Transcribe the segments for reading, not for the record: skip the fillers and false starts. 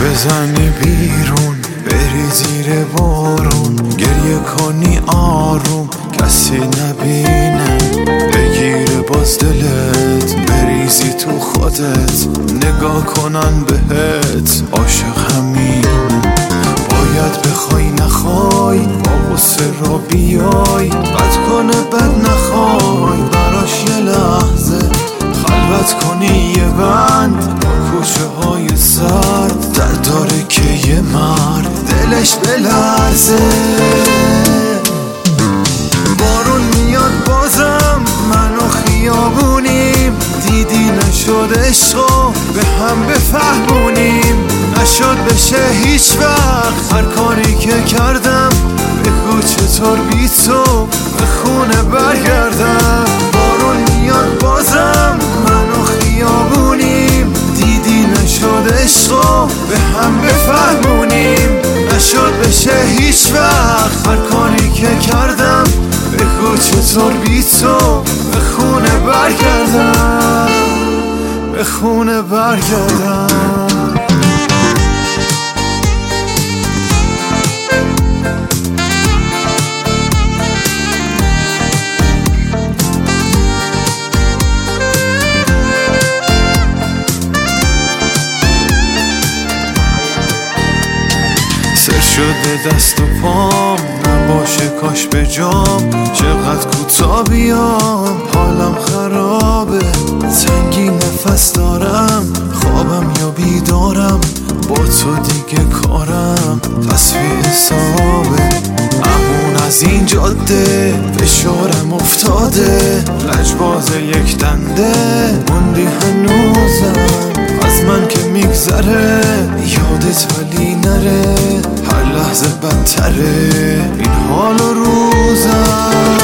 بزنی بیرون، بری زیر بارون، گریه کنی آروم کسی نبینه، بگیره باز دلت بریزی تو خودت، نگاه کنن بهت عاشق همینه. باید بخوای نخوای با غصه را بیای، بد کنه بد نخوای براش یه لحظه، خلوت کنی یه بند با کوچه های سرد، درد داره که یه مرد دلش بلرزه. بارون میاد بازم من و خیابونیم، دیدی نشد عشقو به هم بفهمونیم، نشد بشه هیچ وقت هر کاری که کردم، بگو چطور بی تو به خونه برگردم. بارون میاد بازم من و خیابونیم، دیدی نشد عشقو به هم بفهمونیم، نشد بشه هیچ وقت هر کاری که کردم، بگو چطور بی تو به خونه برگردم، به خونه برگردم. سر شده دست و پام نباشه کاش به جام، چقدر کوتاه بیام حالم خرابه، تنگی نفس دارم خوابم یا بیدارم، با تو دیگه کارم تصفیه حسابه. امون از این جاده فشارم افتاده، لجباز یک دنده موندی هنوزم، از من که میگذره یادت ولی نره، هر لحظه بدتره این حال و روزم.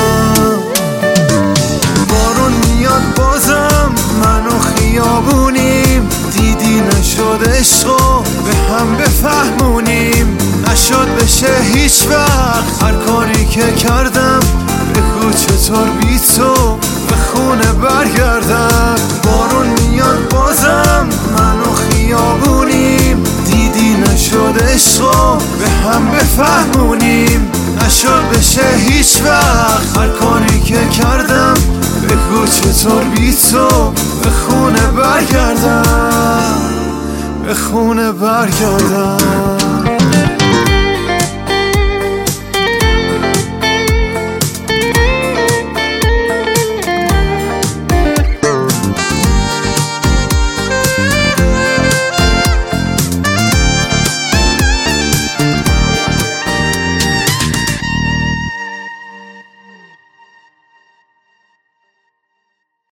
بارون میاد بازم من و خیابونیم، دیدی نشد عشقو به هم بفهمونیم، نشد بشه هیچ وقت هر کاری که کردم، بگو چطور بی تو به خونه برگردم. بارون میاد بازم من و خیابونیم، دیدی نشد عشقو به هم بفهمونیم، نشد بشه هیچ وقت هر کاری که کردم، بگو چطور بی تو به خونه برگردم، به خونه برگردم.